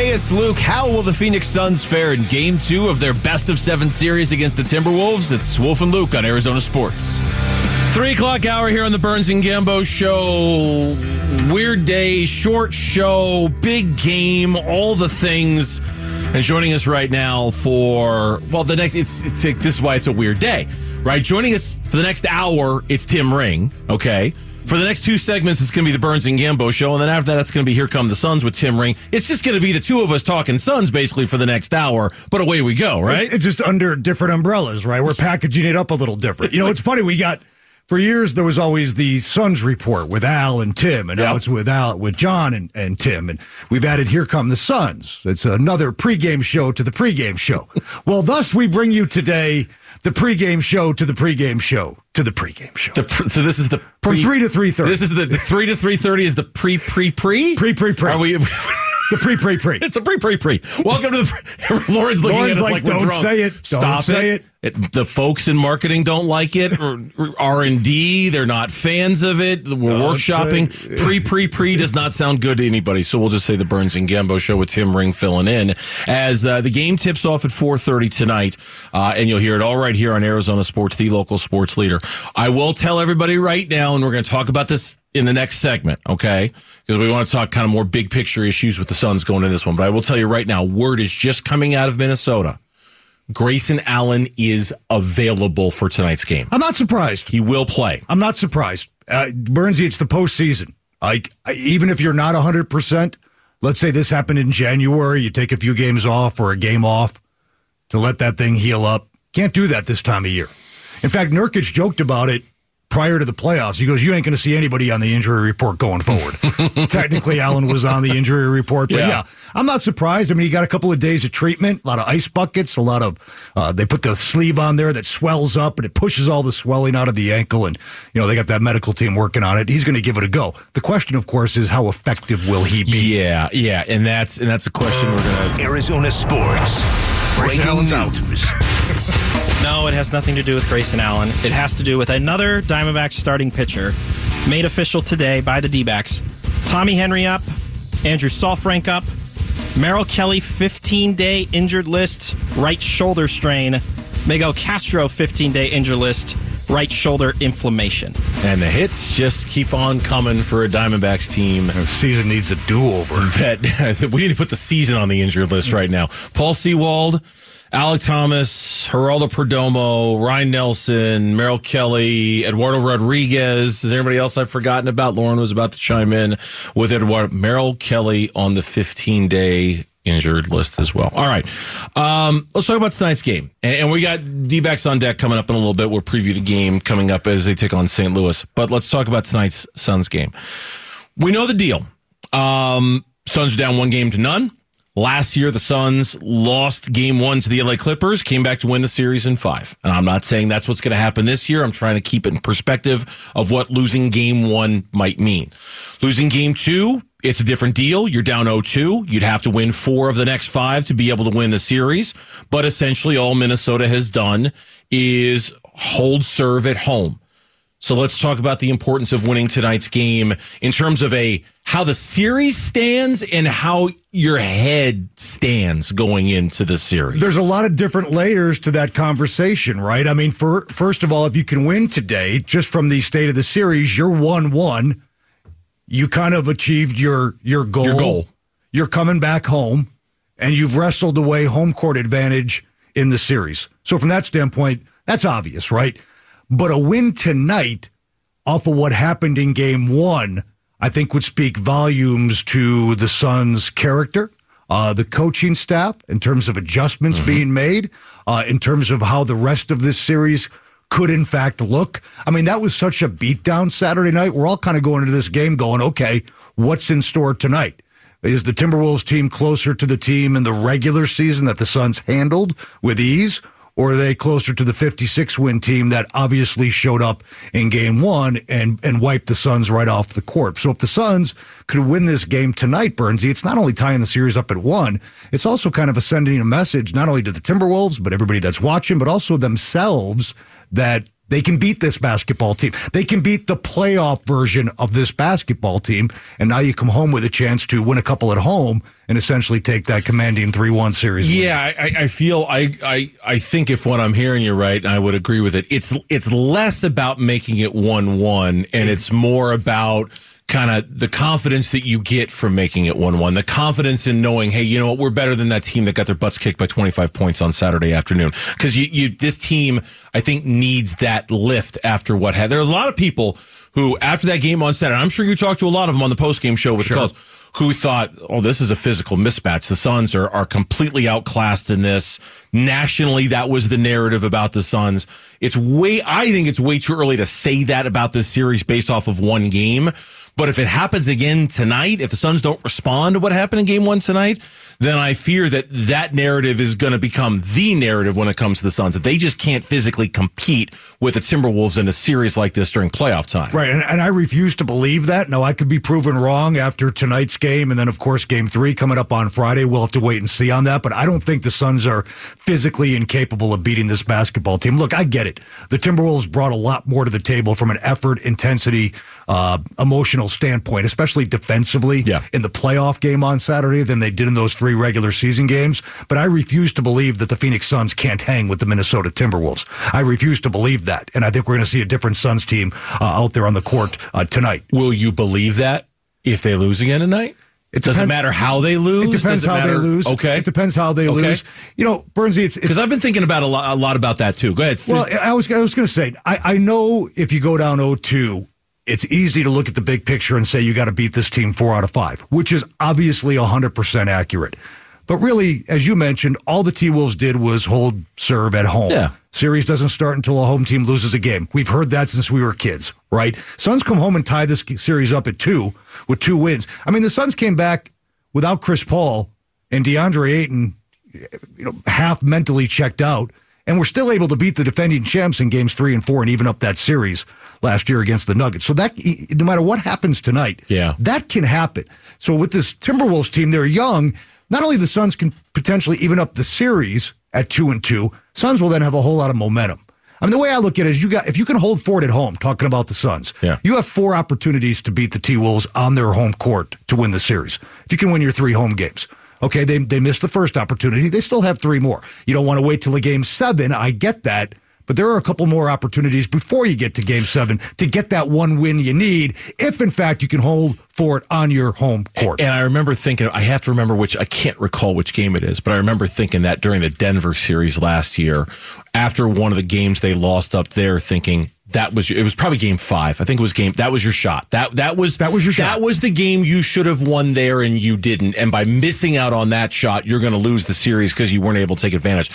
Hey, it's Luke. How will the Phoenix Suns fare in Game 2 of their best-of-7 series against the Timberwolves? It's Wolf and Luke on Arizona Sports. 3 o'clock hour here on the Burns and Gambo Show. Weird day, short show, big game, all the things. And joining us right now for, well, the next, this is why it's a weird day, right? Joining us for the next hour, it's Tim Ring, okay? For the next 2 segments, it's going to be the Burns and Gambo Show. And then after that, it's going to be Here Come the Suns with Tim Ring. It's just going to be the two of us talking Suns basically for the next hour. But away we go, right? It's just under different umbrellas, right? We're packaging it up a little different. You know, it's funny. For years, there was always the Suns report with Al and Tim. And now it's with John and Tim. And we've added Here Come the Suns. It's another pregame show to the pregame show. Well, thus we bring you today the pregame show to the pregame show to the pregame show. So this is the from 3 to 3:30. This is the 3 to 3:30 is the pre. Are we? The pre. It's the pre. Welcome to the. Lauren's looking at us like we're don't drunk. Say it. Stop don't say it. The folks in marketing don't like it. R&D, they're not fans of it. We're workshopping. Pre does not sound good to anybody. So we'll just say the Burns and Gambo Show with Tim Ring filling in as the game tips off at 4:30 tonight, and you'll hear it all right here on Arizona Sports, the local sports leader. I will tell everybody right now, and we're going to talk about this in the next segment, okay? Because we want to talk kind of more big picture issues with the Suns going into this one. But I will tell you right now, word is just coming out of Minnesota. Grayson Allen is available for tonight's game. I'm not surprised. He will play. I'm not surprised. Burnsy, it's the postseason. Even if you're not 100%, let's say this happened in January, you take a few games off or a game off to let that thing heal up. Can't do that this time of year. In fact, Nurkic joked about it prior to the playoffs. He goes, you ain't going to see anybody on the injury report going forward. Technically, Allen was on the injury report. But yeah, I'm not surprised. I mean, he got a couple of days of treatment, a lot of ice buckets, a lot of, they put the sleeve on there that swells up and it pushes all the swelling out of the ankle. And, you know, they got that medical team working on it. He's going to give it a go. The question, of course, is how effective will he be? Yeah. And that's the question we're going to. Arizona Sports. Grayson Allen's out. No, it has nothing to do with Grayson Allen. It has to do with another Diamondbacks starting pitcher made official today by the D-backs. Tommy Henry up, Andrew Saalfrank up, Merrill Kelly 15-day injured list, right shoulder strain, Miguel Castro 15-day injured list, right shoulder inflammation. And the hits just keep on coming for a Diamondbacks team. The season needs a do-over. We need to put the season on the injured list right now. Paul Sewald, Alec Thomas, Geraldo Perdomo, Ryan Nelson, Merrill Kelly, Eduardo Rodriguez. Is there anybody else I've forgotten about? Lauren was about to chime in with Merrill Kelly on the 15-day injured list as well. All right. Let's talk about tonight's game. And we got D-backs on deck coming up in a little bit. We'll preview the game coming up as they take on St. Louis. But let's talk about tonight's Suns game. We know the deal. Suns are down 1-0. Last year, the Suns lost Game 1 to the LA Clippers, came back to win the series in 5. And I'm not saying that's what's going to happen this year. I'm trying to keep it in perspective of what losing Game 1 might mean. Losing Game 2, it's a different deal. You're down 0-2. You'd have to win 4 of the next 5 to be able to win the series. But essentially, all Minnesota has done is hold serve at home. So let's talk about the importance of winning tonight's game in terms of how the series stands and how your head stands going into the series. There's a lot of different layers to that conversation, right? I mean, first of all, if you can win today, just from the state of the series, you're 1-1. You kind of achieved your goal. Your goal. You're coming back home, and you've wrestled away home court advantage in the series. So from that standpoint, that's obvious, right? But a win tonight off of what happened in Game 1, I think would speak volumes to the Suns' character, the coaching staff, in terms of adjustments being made, in terms of how the rest of this series could, in fact, look. I mean, that was such a beatdown Saturday night. We're all kind of going into this game going, okay, what's in store tonight? Is the Timberwolves team closer to the team in the regular season that the Suns handled with ease? Or are they closer to the 56-win team that obviously showed up in Game 1 and wiped the Suns right off the court? So if the Suns could win this game tonight, Burnsy, it's not only tying the series up at 1, it's also kind of sending a message not only to the Timberwolves, but everybody that's watching, but also themselves that They can beat this basketball team. They can beat the playoff version of this basketball team. And now you come home with a chance to win a couple at home and essentially take that commanding 3-1 series. Yeah, I feel I think if what I'm hearing you right, and I would agree with it, it's less about making it 1-1 and it's more about kind of the confidence that you get from making it 1-1, the confidence in knowing, hey, you know what, we're better than that team that got their butts kicked by 25 points on Saturday afternoon. Because this team, I think, needs that lift after what had. There's a lot of people who, after that game on Saturday, I'm sure you talked to a lot of them on the postgame show with the calls, who thought, oh, this is a physical mismatch. The Suns are completely outclassed in this. Nationally, that was the narrative about the Suns. I think it's way too early to say that about this series based off of one game. But if it happens again tonight, if the Suns don't respond to what happened in game 1 tonight, then I fear that narrative is going to become the narrative when it comes to the Suns, that they just can't physically compete with the Timberwolves in a series like this during playoff time. Right, and I refuse to believe that. Now, I could be proven wrong after tonight's game, and then, of course, game 3 coming up on Friday. We'll have to wait and see on that, but I don't think the Suns are physically incapable of beating this basketball team. Look, I get it. The Timberwolves brought a lot more to the table from an effort, intensity, emotional standpoint, especially defensively in the playoff game on Saturday than they did in those 3 regular season games. But I refuse to believe that the Phoenix Suns can't hang with the Minnesota Timberwolves. I refuse to believe that. And I think we're going to see a different Suns team out there on the court tonight. Will you believe that if they lose again tonight? Does it matter how they lose? It depends how they lose. Okay. It depends how they lose. You know, Bernsey, it's because I've been thinking about a lot about that too. Go ahead. Well, I was going to say, I know if you go down 0-2, it's easy to look at the big picture and say you got to beat this team 4 out of 5, which is obviously 100% accurate. But really, as you mentioned, all the T-Wolves did was hold serve at home. Yeah. Series doesn't start until a home team loses a game. We've heard that since we were kids, right? Suns come home and tie this series up at 2 with 2 wins. I mean, the Suns came back without Chris Paul and DeAndre Ayton, half mentally checked out, and we're still able to beat the defending champs in games 3 and 4 and even up that series last year against the Nuggets. So that, no matter what happens tonight, that can happen. So with this Timberwolves team, they're young. Not only the Suns can potentially even up the series at 2-2, Suns will then have a whole lot of momentum. I mean, the way I look at it is if you can hold Ford at home, talking about the Suns, you have 4 opportunities to beat the T-Wolves on their home court to win the series. If you can win your 3 home games. Okay, they missed the first opportunity. They still have 3 more. You don't want to wait till a game 7. I get that. But there are a couple more opportunities before you get to game 7 to get that one win you need, if in fact you can hold Ford on your home court. And I remember thinking, I have to remember I can't recall which game it is, but I remember thinking that during the Denver series last year, after one of the games they lost up there, thinking, it was probably game 5. I think it was that was your shot. That was your shot. That was the game you should have won there and you didn't. And by missing out on that shot, you're going to lose the series because you weren't able to take advantage.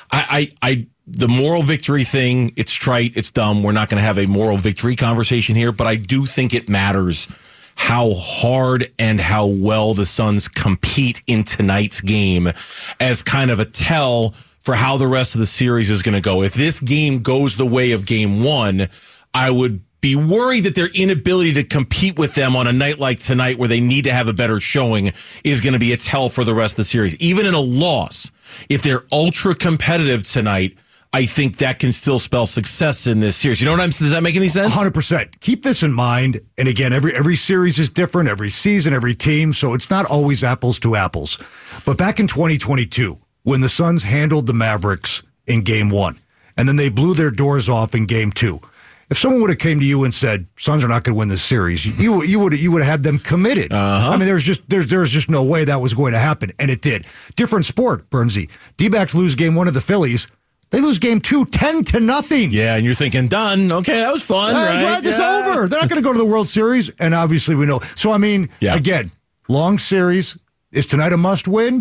The moral victory thing, it's trite, it's dumb. We're not going to have a moral victory conversation here, but I do think it matters how hard and how well the Suns compete in tonight's game as kind of a tell for how the rest of the series is going to go. If this game goes the way of game 1, I would be worried that their inability to compete with them on a night like tonight where they need to have a better showing is going to be a tell for the rest of the series. Even in a loss, if they're ultra competitive tonight, I think that can still spell success in this series. You know what I'm saying? Does that make any sense? 100%. Keep this in mind. And again, every series is different, every season, every team, so it's not always apples to apples. But back in 2022, when the Suns handled the Mavericks in game 1, and then they blew their doors off in game 2, if someone would have came to you and said, Suns are not going to win this series, you would have had them committed. I mean, there's just no way that was going to happen, and it did. Different sport, Bernsey. D-backs lose game 1 to the Phillies. They lose game 2, 10-0. Yeah, and you're thinking, done. Okay, that was fun, right? It's over. They're not going to go to the World Series, and obviously we know. So, I mean, again, long series. Is tonight a must-win?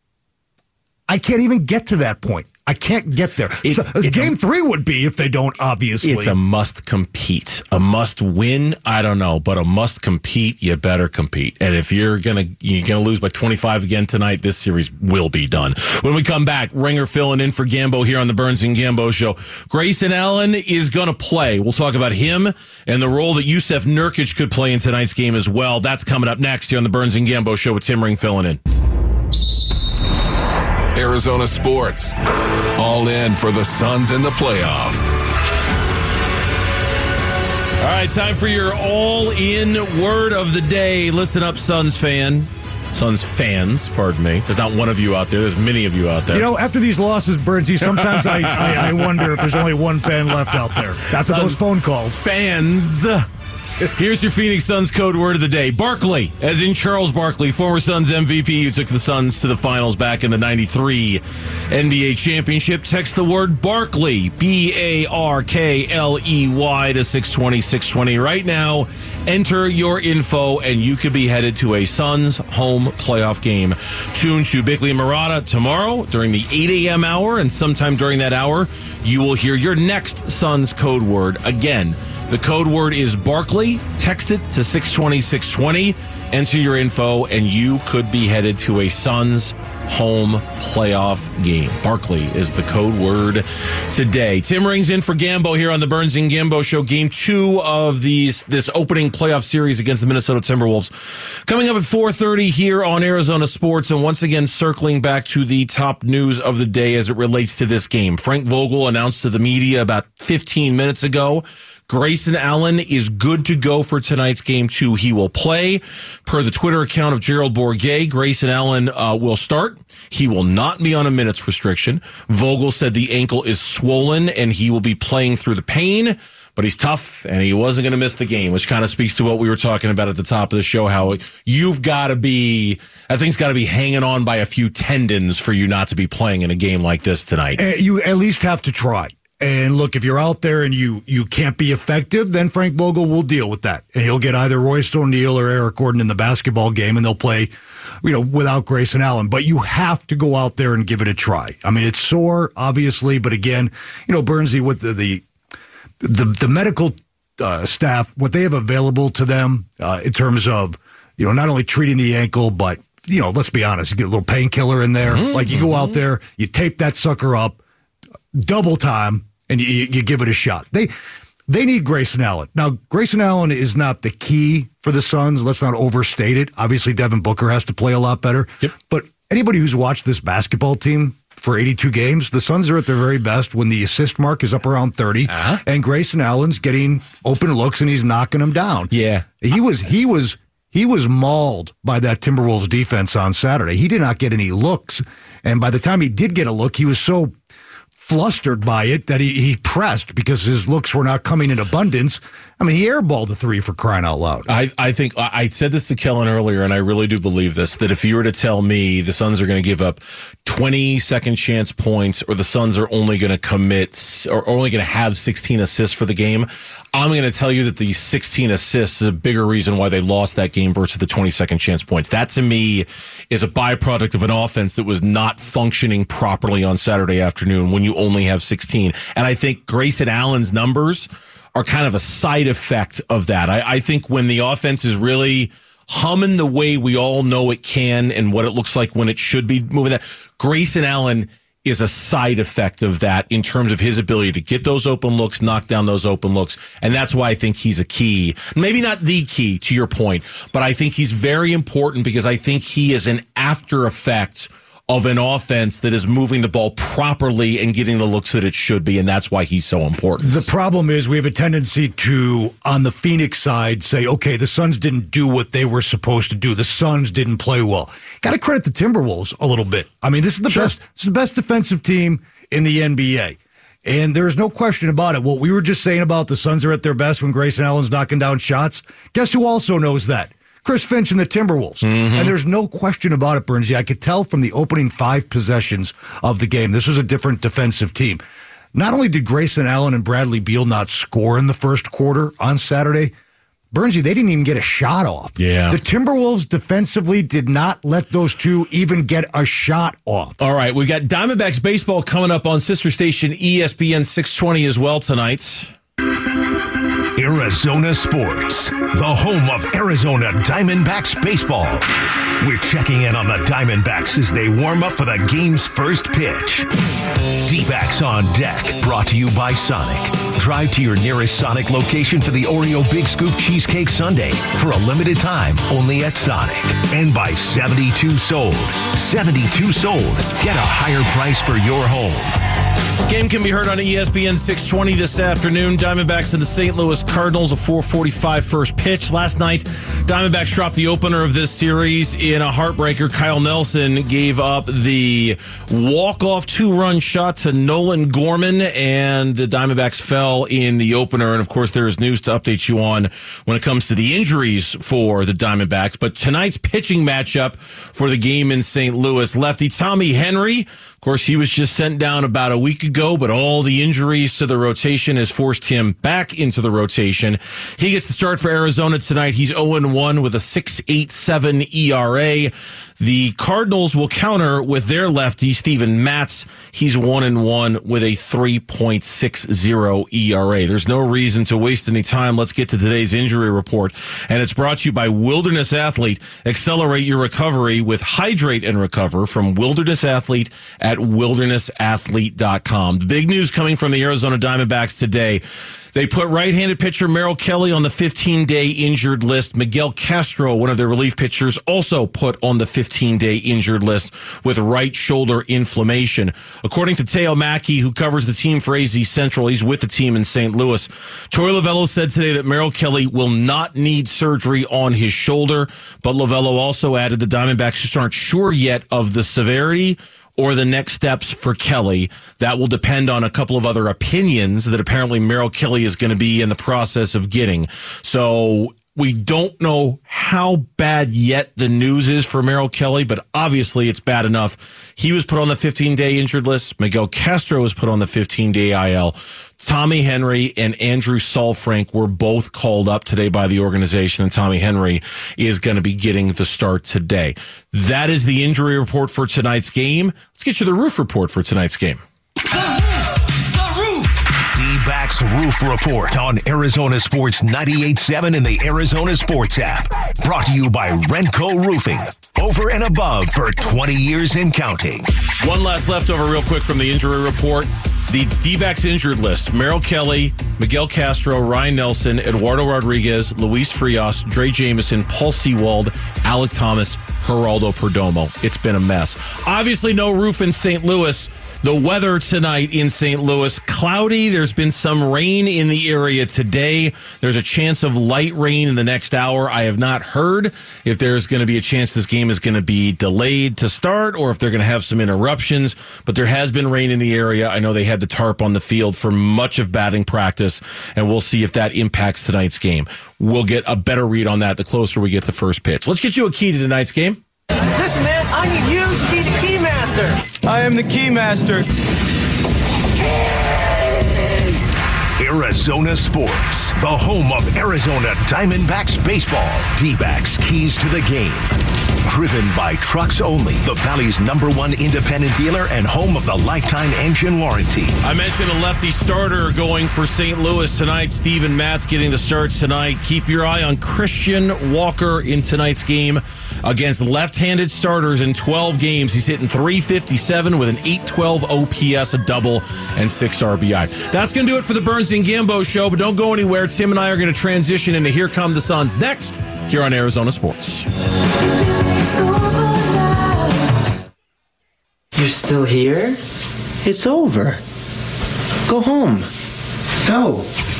I can't even get to that point. I can't get there. Game 3 would be if they don't, obviously. It's a must compete. A must win, I don't know, but a must compete, you better compete. And if you're gonna lose by 25 again tonight, this series will be done. When we come back, Ringer filling in for Gambo here on the Burns and Gambo Show. Grayson Allen is gonna play. We'll talk about him and the role that Yusuf Nurkic could play in tonight's game as well. That's coming up next here on the Burns and Gambo Show with Tim Ring filling in. Arizona sports. All in for the Suns in the playoffs. All right, time for your all-in word of the day. Listen up, Suns fans, pardon me. There's not one of you out there. There's many of you out there. You know, after these losses, Bernsey, sometimes I wonder if there's only one fan left out there. After those phone calls. Fans. Here's your Phoenix Suns code word of the day. Barkley, as in Charles Barkley, former Suns MVP who took the Suns to the finals back in the 93 NBA championship. Text the word Barkley, Barkley, to 620-620. Right now, enter your info, and you could be headed to a Suns home playoff game. Tune to Bickley and Murata tomorrow during the 8 a.m. hour, and sometime during that hour, you will hear your next Suns code word again. The code word is Barkley. Text it to 620-620. Enter your info, and you could be headed to a Suns home playoff game. Barkley is the code word today. Tim rings in for Gambo here on the Burns and Gambo Show. Game 2 of this opening playoff series against the Minnesota Timberwolves. Coming up at 4:30 here on Arizona Sports, and once again circling back to the top news of the day as it relates to this game. Frank Vogel announced to the media about 15 minutes ago Grayson Allen is good to go for tonight's game 2. He will play. Per the Twitter account of Gerald Bourguet, Grayson Allen will start. He will not be on a minutes restriction. Vogel said the ankle is swollen and he will be playing through the pain, but he's tough and he wasn't going to miss the game, which kind of speaks to what we were talking about at the top of the show, how you've got to be, that thing's got to be hanging on by a few tendons for you not to be playing in a game like this tonight. You at least have to try. And look, if you're out there and you can't be effective, then Frank Vogel will deal with that. And he'll get either Royce O'Neal or Eric Gordon in the basketball game, and they'll play, without Grayson Allen. But you have to go out there and give it a try. I mean, it's sore, obviously, but again, Bernsey, with the medical staff, what they have available to them in terms of, not only treating the ankle, but, let's be honest, you get a little painkiller in there. Mm-hmm. Like you go out there, you tape that sucker up, double time, and you give it a shot. They need Grayson Allen. Now, Grayson Allen is not the key for the Suns. Let's not overstate it. Obviously, Devin Booker has to play a lot better. Yep. But anybody who's watched this basketball team for 82 games, the Suns are at their very best when the assist mark is up around 30, and Grayson Allen's getting open looks and he's knocking them down. Yeah. He was mauled by that Timberwolves defense on Saturday. He did not get any looks, and by the time he did get a look, he was so flustered by it that he pressed because his looks were not coming in abundance. I mean, he airballed the 3 for crying out loud. I think I said this to Kellen earlier, and I really do believe this, that if you were to tell me the Suns are going to give up 20 second chance points or the Suns are only going to commit or only going to have 16 assists for the game, I'm going to tell you that the 16 assists is a bigger reason why they lost that game versus the 20 second chance points. That to me is a byproduct of an offense that was not functioning properly on Saturday afternoon when you only have 16. And I think Grayson Allen's numbers are kind of a side effect of that. I think when the offense is really humming the way we all know it can and what it looks like when it should be moving, that Grayson Allen is a side effect of that in terms of his ability to get those open looks, knock down those open looks. And that's why I think he's a key. Maybe not the key, to your point, but I think he's very important because I think he is an after effect of an offense that is moving the ball properly and getting the looks that it should be, and that's why he's so important. The problem is we have a tendency to, on the Phoenix side, say, okay, the Suns didn't do what they were supposed to do. The Suns didn't play well. Got to credit the Timberwolves a little bit. I mean, this is the best. This is the best defensive team in the NBA. And there's no question about it. What we were just saying about the Suns are at their best when Grayson Allen's knocking down shots, guess who also knows that? Chris Finch and the Timberwolves. Mm-hmm. And there's no question about it, Bernsey. I could tell from the opening 5 possessions of the game, this was a different defensive team. Not only did Grayson Allen and Bradley Beal not score in the first quarter on Saturday, Bernsey, they didn't even get a shot off. Yeah. The Timberwolves defensively did not let those two even get a shot off. All right, we got Diamondbacks baseball coming up on sister station ESPN 620 as well tonight. Arizona Sports, the home of Arizona Diamondbacks baseball. We're checking in on the Diamondbacks as they warm up for the game's first pitch. D-backs on deck, brought to you by Sonic. Drive to your nearest Sonic location for the Oreo Big Scoop Cheesecake Sundae for a limited time only at Sonic. And by 72 Sold. 72 Sold. Get a higher price for your home. Game can be heard on ESPN 620 this afternoon. Diamondbacks and the St. Louis Cardinals, a 4:45 first pitch. Last night, Diamondbacks dropped the opener of this series in a heartbreaker. Kyle Nelson gave up the walk-off 2-run shot to Nolan Gorman, and the Diamondbacks fell in the opener. And, of course, there is news to update you on when it comes to the injuries for the Diamondbacks. But tonight's pitching matchup for the game in St. Louis, lefty Tommy Henry. Of course, he was just sent down about a week ago, but all the injuries to the rotation has forced him back into the rotation. He gets the start for Arizona tonight. He's 0-1 with a 6.87 ERA. The Cardinals will counter with their lefty, Steven Matz. He's 1-1 with a 3.60 ERA. There's no reason to waste any time. Let's get to today's injury report. And it's brought to you by Wilderness Athlete. Accelerate your recovery with Hydrate and Recover from Wilderness Athlete at wildernessathlete.com. The big news coming from the Arizona Diamondbacks today. They put right-handed pitcher Merrill Kelly on the 15-day injured list. Miguel Castro, one of their relief pitchers, also put on the 15-day injured list with right shoulder inflammation. According to Teo Mackey, who covers the team for AZ Central, he's with the team in St. Louis. Troy Lovello said today that Merrill Kelly will not need surgery on his shoulder, but Lovello also added the Diamondbacks just aren't sure yet of the severity or the next steps for Kelly. That will depend on a couple of other opinions that apparently Merrill Kelly is going to be in the process of getting. So we don't know how bad yet the news is for Merrill Kelly, but obviously it's bad enough. He was put on the 15-day injured list. Miguel Castro was put on the 15-day IL. Tommy Henry and Andrew Saalfrank were both called up today by the organization, and Tommy Henry is going to be getting the start today. That is the injury report for tonight's game. Let's get you the roof report for tonight's game. D-Backs Roof Report on Arizona Sports 98.7 and the Arizona Sports app. Brought to you by Renco Roofing. Over and above for 20 years and counting. One last leftover real quick from the injury report. The D-backs injured list: Merrill Kelly, Miguel Castro, Ryan Nelson, Eduardo Rodriguez, Luis Frias, Dre Jameson, Paul Sewald, Alec Thomas, Geraldo Perdomo. It's been a mess. Obviously no roof in St. Louis. The weather tonight in St. Louis, cloudy. There's been some rain in the area today. There's a chance of light rain in the next hour. I have not heard if there's going to be a chance this game is going to be delayed to start or if they're going to have some interruptions, but there has been rain in the area. I know they had the tarp on the field for much of batting practice, and we'll see if that impacts tonight's game. We'll get a better read on that the closer we get to first pitch. Let's get you a key to tonight's game. Listen, man, I need you to be the key master. I am the key master. Arizona Sports, the home of Arizona Diamondbacks baseball. D-Backs keys to the game. Driven by Trucks Only, the Valley's #1 independent dealer and home of the lifetime engine warranty. I mentioned a lefty starter going for St. Louis tonight. Steven Matz getting the starts tonight. Keep your eye on Christian Walker in tonight's game against left-handed starters in 12 games. He's hitting .357 with an .812 OPS, a double, and 6 RBI. That's going to do it for the Burns and Gambo show, but don't go anywhere. Tim and I are going to transition into Here Come the Suns next here on Arizona Sports. You're still here? It's over. Go home. Go.